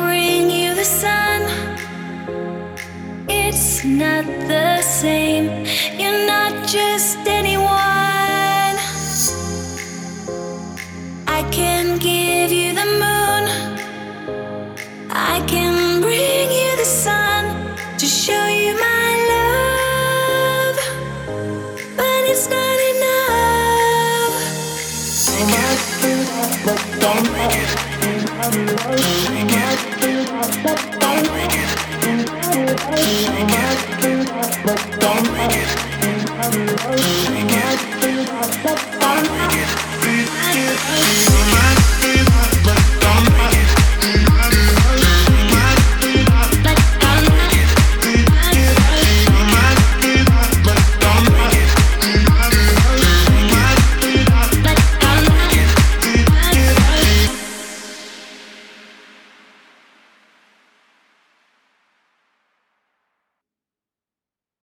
bring you the sun. It's not the same. You're not just anyone. I can give you the moon. I can bring you the sun to show you my love. But it's not enough. Shake it. Don't break it. Shake it. Don't break it. Shake it. Don't break it. Shake it. Don't break it.